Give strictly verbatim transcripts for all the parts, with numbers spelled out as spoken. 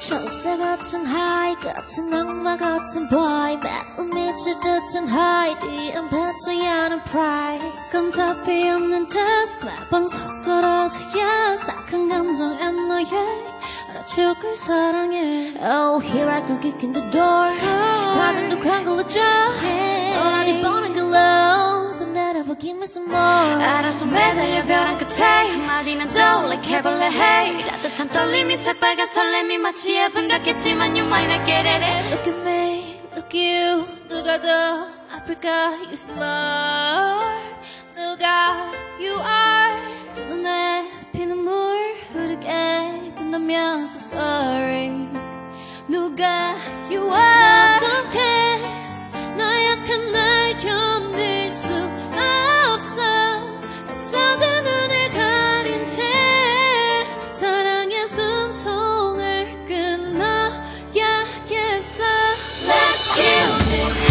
철새 같은 하이 같은 악마 같은 boy 매우 미칠 듯한 high 뒤엔 뱉지 않은 pride 꼼짝이 없는 test 매번 서툴어지야 딱한 감정에 너의 알아죽을 사랑해 Oh here I come kicking the door 가슴도 강글러져 너란이 뻔한 글로 또 내려봐 give me some more 알아서 매달려 벼랑 끝에 한마디면 떠올리게 해볼래 hey 따뜻한 떨림이 새빨간 설렘이 마치 예쁜 같겠지만 you might not get it Look at me, look at you 누가 더 아플까 you smart 누가 you are 두 눈에 피눈물 흐르게 빛나면 so sorry 누가 you are 어떡해 나 약한 날 견딜 수 없어 애써도 눈을 가린 채 사랑의 숨통을 끊어야겠어 Let's kill this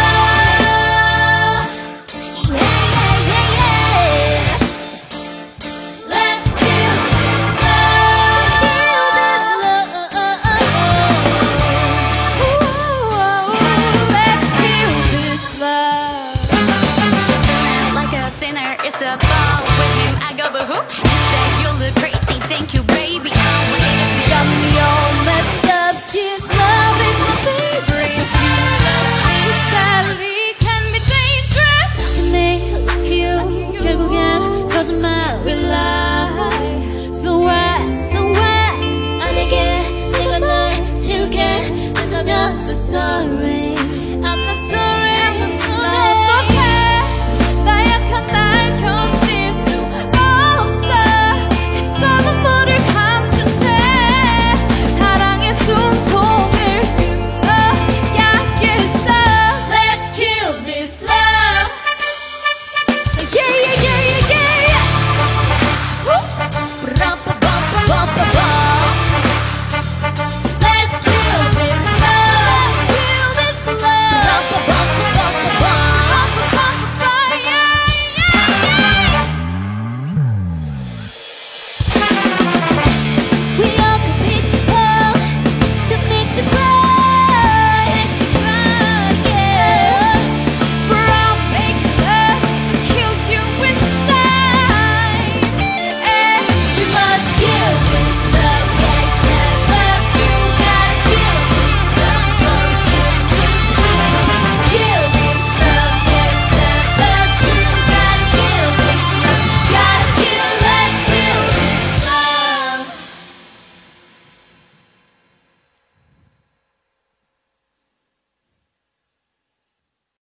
love Yeah, yeah, yeah, yeah Let's kill this love Let's kill this love Like a sinner, it's a ball with him. I go boo hoo. You say you look crazy, thank you, baby. I'm waiting. Got me all messed up This love is my favorite You love me sadly Can be dangerous. me, look at you 결국엔 거짓말 we lie So what, so what 아니게 내가 널 지우게 된다면 so sorry